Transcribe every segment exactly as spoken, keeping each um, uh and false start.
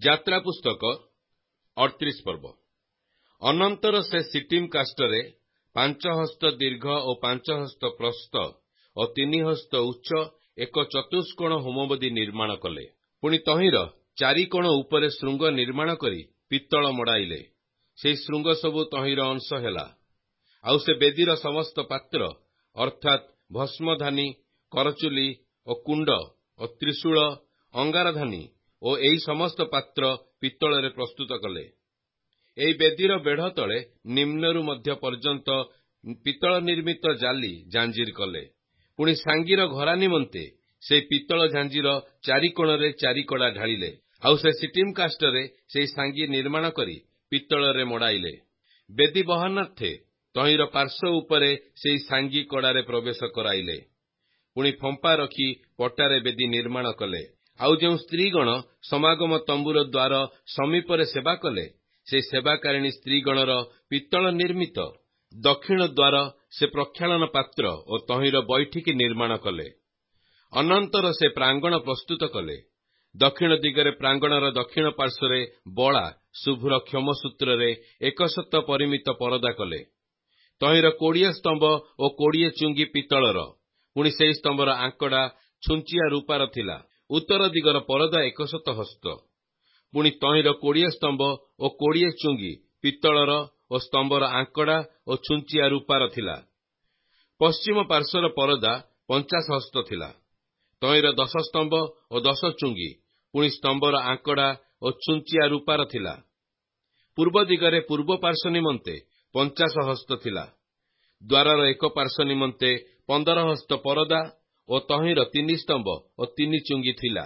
ଯାତ୍ରା ପୁସ୍ତକ ଅଠତିରିଶ ପର୍ବ। ଅନନ୍ତର ସେ ସିଟିମ୍ କାଷ୍ଟରେ ପାଞ୍ଚ ହସ୍ତ ଦୀର୍ଘ ଓ ପାଞ୍ଚ ହସ୍ତ ପ୍ରସ୍ତ ଓ ତିନି ହସ୍ତ ଉଚ୍ଚ ଏକ ଚତୁଷ୍କୋଣ ହୋମବେଦୀ ନିର୍ମାଣ କଲେ। ପୁଣି ତହିଁର ଚାରିକୋଣ ଉପରେ ଶୃଙ୍ଗ ନିର୍ମାଣ କରି ପିତ୍ତଳ ମଡ଼ାଇଲେ। ସେହି ଶୃଙ୍ଗ ସବୁ ତହିଁର ଅଂଶ ହେଲା। ଆଉ ସେ ବେଦୀର ସମସ୍ତ ପାତ୍ର ଅର୍ଥାତ୍ ଭସ୍ମଧାନୀ, କରଚୁଲି ଓ କୁଣ୍ଡ ଓ ତ୍ରିଶୂଳ, ଅଙ୍ଗାରଧାନୀ ଓ ଏହି ସମସ୍ତ ପାତ୍ର ପିତ୍ତଳରେ ପ୍ରସ୍ତୁତ କଲେ। ଏହି ବେଦୀର ବେଢ଼ ତଳେ ନିମ୍ନରୁ ମଧ୍ୟ ପର୍ଯ୍ୟନ୍ତ ପିତ୍ତଳ ନିର୍ମିତ ଜାଲି ଜାଞ୍ଜିର କଲେ। ପୁଣି ସାଙ୍ଗିର ଘରା ନିମନ୍ତେ ସେହି ପିତ୍ତଳ ଝାଞ୍ଜିର ଚାରିକୋଣରେ ଚାରିକଡ଼ା ଢାଳିଲେ। ଆଉ ସେ ସିଟିମ୍ କାଷ୍ଟରେ ସେହି ସାଙ୍ଗି ନିର୍ମାଣ କରି ପିତ୍ତଳରେ ମଡ଼ାଇଲେ। ବେଦୀ ବହନାର୍ଥେ ତହିଁର ପାର୍ଶ୍ୱ ଉପରେ ସେହି ସାଙ୍ଗି କଡ଼ାରେ ପ୍ରବେଶ କରାଇଲେ। ପୁଣି ଫମ୍ପା ରଖି ପଟାରେ ବେଦୀ ନିର୍ମାଣ କଲେ। ଆଉ ଯେଉଁ ସ୍ତ୍ରୀଗଣ ସମାଗମ ତମ୍ବୁର ଦ୍ୱାର ସମୀପରେ ସେବା କଲେ, ସେହି ସେବାକାରିଣୀ ସ୍ତ୍ରୀଗଣର ପିତ୍ତଳ ନିର୍ମିତ ଦକ୍ଷିଣ ଦ୍ୱାର ସେ ପ୍ରକ୍ଷାଳନ ପାତ୍ର ଓ ତହିଁର ବୈଠିକି ନିର୍ମାଣ କଲେ। ଅନନ୍ତର ସେ ପ୍ରାଙ୍ଗଣ ପ୍ରସ୍ତୁତ କଲେ। ଦକ୍ଷିଣ ଦିଗରେ ପ୍ରାଙ୍ଗଣର ଦକ୍ଷିଣ ପାର୍ଶ୍ୱରେ ବଳା ଶୁଭ୍ର କ୍ଷମସୂତ୍ରରେ ଏକଶତ ପରିମିତ ପରଦା କଲେ। ତହିଁର କୋଡ଼ିଏ ସ୍ତମ୍ଭ ଓ କୋଡ଼ିଏ ଚୁଙ୍ଗି ପିତ୍ତଳର। ପୁଣି ସେହି ସ୍ତମ୍ଭର ଆଙ୍କଡ଼ା ଛୁଞ୍ଚିଆ ରୂପାର ଥିଲା। ଉତ୍ତର ଦିଗର ପରଦା ଏକଶତ ହସ୍ତ। ପୁଣି ତହିଁର କୋଡ଼ିଏ ସ୍ତମ୍ଭ ଓ କୋଡ଼ିଏ ଚୁଙ୍ଗି ପିତ୍ତଳର ଓ ସ୍ତମ୍ଭର ଆଙ୍କଡ଼ା ଓ ଛୁଞ୍ଚିଆ ରୂପାର ଥିଲା। ପଶ୍ଚିମ ପାର୍ଶ୍ୱର ପରଦା ପଞ୍ଚାଶ ହସ୍ତ ଥିଲା। ତହିଁର ଦଶ ସ୍ତମ୍ଭ ଓ ଦଶ ଚୁଙ୍ଗି, ପୁଣି ସ୍ତମ୍ଭର ଆଙ୍କଡ଼ା ଓ ଛୁଞ୍ଚିଆ ରୂପାର ଥିଲା। ପୂର୍ବ ଦିଗରେ ପୂର୍ବ ପାର୍ଶ୍ୱ ନିମନ୍ତେ ପଞ୍ଚାଶ ହସ୍ତ ଥିଲା। ଦ୍ୱାରର ଏକ ପାର୍ଶ୍ୱ ନିମନ୍ତେ ପନ୍ଦର ହସ୍ତ ପରଦା ଓ ତହିଁର ତିନି ସ୍ତମ୍ଭ ଓ ତିନି ଚୁଙ୍ଗି ଥିଲା।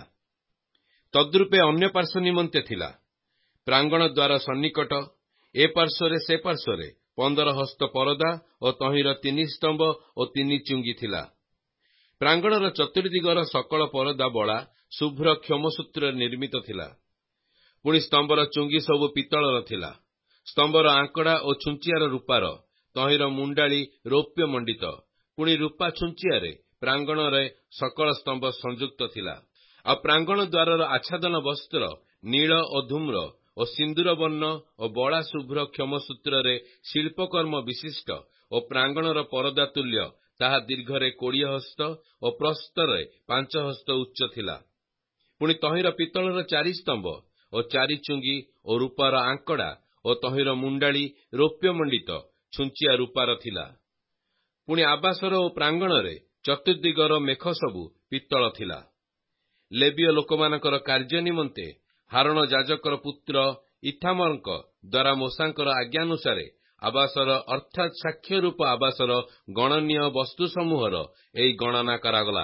ତଦ୍ରୂପେ ଅନ୍ୟ ପାର୍ଶ୍ୱ ନିମନ୍ତେ ଥିଲା। ପ୍ରାଙ୍ଗଣ ଦ୍ୱାର ସନ୍ନିକଟ ଏ ପାର୍ଶ୍ୱରେ ସେ ପାର୍ଶ୍ୱରେ ପନ୍ଦର ହସ୍ତ ପରଦା ଓ ତହିଁର ତିନି ସ୍ତମ୍ଭ ଓ ତିନି ଚୁଙ୍ଗି ଥିଲା। ପ୍ରାଙ୍ଗଣର ଚତୁର୍ଦିଗର ସକଳ ପରଦା ବଳା ଶୁଭ୍ର କ୍ଷମସୂତ୍ରରେ ନିର୍ମିତ ଥିଲା। ପୁଣି ସ୍ତମ୍ଭର ଚୁଙ୍ଗି ସବୁ ପିତ୍ତଳର ଥିଲା। ସ୍ତମ୍ଭର ଆଙ୍କଡ଼ା ଓ ଛୁଞ୍ଚିଆର ରୂପାର, ତହିଁର ମୁଣ୍ଡାଳି ରୌପ୍ୟ ମଣ୍ଡିତ। ପୁଣି ରୂପା ଛୁଞ୍ଚିଆରେ ପ୍ରାଙ୍ଗଣରେ ସକଳ ସ୍ତମ୍ଭ ସଂଯୁକ୍ତ ଥିଲା। ଆଉ ପ୍ରାଙ୍ଗଣ ଦ୍ୱାରର ଆଚ୍ଛାଦନ ବସ୍ତ୍ର ନୀଳ ଓ ଧୂମ୍ର ଓ ସିନ୍ଦୁର ବର୍ଣ୍ଣ ଓ ବଳା ଶୁଭ୍ର କ୍ଷମସୂତ୍ରରେ ଶିଳ୍ପକର୍ମ ବିଶିଷ୍ଟ ଓ ପ୍ରାଙ୍ଗଣର ପରଦା ତୁଲ୍ୟ। ତାହା ଦୀର୍ଘରେ କୋଡ଼ିଏ ହସ୍ତ ଓ ପ୍ରସ୍ତରେ ପାଞ୍ଚ ହସ୍ତ ଉଚ୍ଚ ଥିଲା। ପୁଣି ତହିଁର ପିତ୍ତଳର ଚାରି ସ୍ତମ୍ଭ ଓ ଚାରି ଚୁଙ୍ଗି ଓ ରୂପାର ଆଙ୍କଡ଼ା ଓ ତହିଁର ମୁଣ୍ଡାଳି ରୌପ୍ୟ ମଣ୍ଡିତ ଛୁଞ୍ଚିଆ ରୂପାର ଥିଲା। ପୁଣି ଆବାସର ଓ ପ୍ରାଙ୍ଗଣରେ ଚତୁର୍ଦିଗର ମେଖ ସବୁ ପିତ୍ତଳ ଥିଲା। ଲେବୀୟ ଲୋକମାନଙ୍କର କାର୍ଯ୍ୟ ନିମନ୍ତେ ହାରଣ ଯାଜକର ପୁତ୍ର ଇଥାମରଙ୍କ ଦ୍ୱାରା ମୋଶାଙ୍କର ଆଜ୍ଞାନୁସାରେ ଆବାସର ଅର୍ଥାତ୍ ସାକ୍ଷ୍ୟ ରୂପ ଆବାସର ଗଣନୀୟ ବସ୍ତୁ ସମୂହର ଏହି ଗଣନା କରାଗଲା।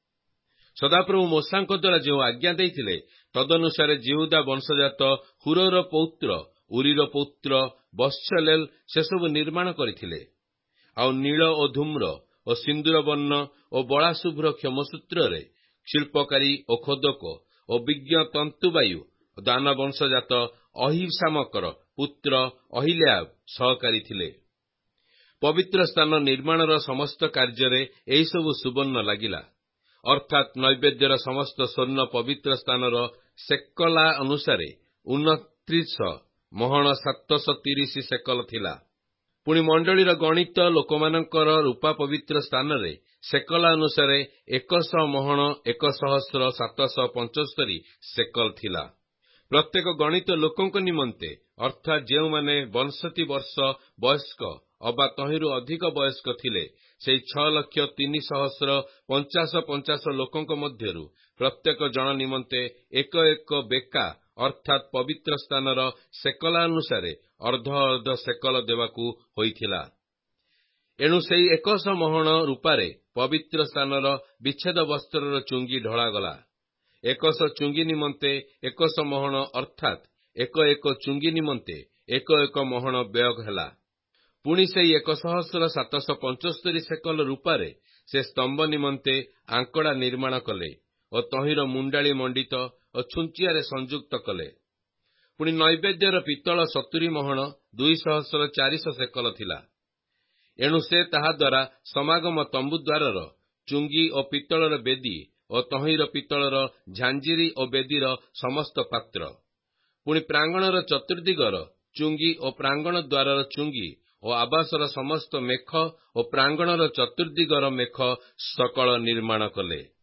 ସଦାପ୍ରଭୁ ମୋଶାଙ୍କ ଦ୍ୱାରା ଯେଉଁ ଆଜ୍ଞା ଦେଇଥିଲେ, ତଦନୁସାରେ ଜିହୁଦା ବଂଶଜାତ ହୁରର ପୌତ୍ର ଉରିର ପୌତ୍ର ବତ୍ସଲେଲ ସେସବୁ ନିର୍ମାଣ କରିଥିଲେ। ଆଉ ନୀଳ ଓ ଧୂମ୍ର ଓ ସିନ୍ଦୁର ବର୍ଣ୍ଣ ଓ ବଳା ଶୁଭ୍ର କ୍ଷମସୂତ୍ରରେ ଶିଳ୍ପକାରୀ ଓ ଖୋଦକ ଓ ବିଜ୍ଞ ତନ୍ତୁବାୟୁ ଦାନ ବଂଶଜାତ ଅହିସାମକର ପୁତ୍ର ଅହିଲ୍ୟାବ ସହକାରୀ ଥିଲେ। ପବିତ୍ର ସ୍ଥାନ ନିର୍ମାଣର ସମସ୍ତ କାର୍ଯ୍ୟରେ ଏହିସବୁ ସୁବର୍ଣ୍ଣ ଲାଗିଲା। ଅର୍ଥାତ୍ ନୈବେଦ୍ୟର ସମସ୍ତ ସ୍ୱର୍ଣ୍ଣ ପବିତ୍ର ସ୍ଥାନର ସେକଲା ଅନୁସାରେ ଉନତ୍ରିଶ ମହଣ ସାତଶହ ତିରିଶ ସେକଲ ଥିଲା। ପୁଣି ମଣ୍ଡଳୀର ଗଣିତ ଲୋକମାନଙ୍କର ରୂପା ପବିତ୍ର ସ୍ଥାନରେ ସେକଲା ଅନୁସାରେ ଏକଶହ ମହଣ ଏକ ସହସ୍ର ସାତଶହ ପଞ୍ଚସ୍ତରୀ ସେକଲ ଥିଲା। ପ୍ରତ୍ୟେକ ଗଣିତ ଲୋକଙ୍କ ନିମନ୍ତେ ଅର୍ଥାତ୍ ଯେଉଁମାନେ ବଂଶତି ବର୍ଷ ବୟସ୍କ ଅବା ତହିଁରୁ ଅଧିକ ବୟସ୍କ ଥିଲେ, ସେହି ଛଅ ଲକ୍ଷ ତିନି ସହସ୍ର ପଞ୍ଚାଶ ପଞ୍ଚାଶ ଲୋକଙ୍କ ମଧ୍ୟରୁ ପ୍ରତ୍ୟେକ ଜଣ ନିମନ୍ତେ ଏକ ଏକ ବେକା ଅର୍ଥାତ୍ ପବିତ୍ର ସ୍ଥାନର ସେକଲା ଅନୁସାରେ ଅର୍ଦ୍ଧ ଅର୍ଦ୍ଧ ସେକଲ ଦେବାକୁ ହୋଇଥିଲା। ଏଣୁ ସେହି ଏକଶହ ମହଣ ରୂପାରେ ପବିତ୍ର ସ୍ଥାନର ବିଚ୍ଛେଦ ବସ୍ତ୍ରର ଚୁଙ୍ଗି ଢଳାଗଲା। ଏକଶହ ଚୁଙ୍ଗି ନିମନ୍ତେ ଏକଶହ ମହଣ ଅର୍ଥାତ୍ ଏକ ଏକ ଚୁଙ୍ଗି ନିମନ୍ତେ ଏକ ଏକ ମହଣ ବ୍ୟୟ ହେଲା। ପୁଣି ସେହି ଏକ ସହସ୍ର ସାତଶହ ପଞ୍ଚସ୍ତରୀ ସେକଲ ରୂପାରେ ସେ ସ୍ତମ୍ଭ ନିମନ୍ତେ ଆଙ୍କଡ଼ା ନିର୍ମାଣ କଲେ ଓ ତହିଁର ମୁଣ୍ଡାଳି ମଣ୍ଡିତ ଓ ଛୁଞ୍ଚିଆରେ ସଂଯୁକ୍ତ କଲେ। ପୁଣି ନୈବେଦ୍ୟର ପିତ୍ତଳ ସତୁରୀ ମହଣ ଦୁଇ ସହସ୍ର ଚାରିଶହ ସେକଲ ଥିଲା। ଏଣୁ ସେ ତାହାଦ୍ୱାରା ସମାଗମ ତମ୍ବୁ ଦ୍ୱାରର ଚୁଙ୍ଗି ଓ ପିତ୍ତଳର ବେଦୀ ଓ ତହିଁର ପିତ୍ତଳର ଝାଞ୍ଜିରି ଓ ବେଦୀର ସମସ୍ତ ପାତ୍ର ପୁଣି ପ୍ରାଙ୍ଗଣର ଚତୁର୍ଦ୍ଦିଗର ଚୁଙ୍ଗି ଓ ପ୍ରାଙ୍ଗଣ ଦ୍ୱାରର ଚୁଙ୍ଗି ଓ ଆବାସର ସମସ୍ତ ମେଖ ଓ ପ୍ରାଙ୍ଗଣର ଚତୁର୍ଦ୍ଦିଗର ମେଖ ସକଳ ନିର୍ମାଣ କଲେ।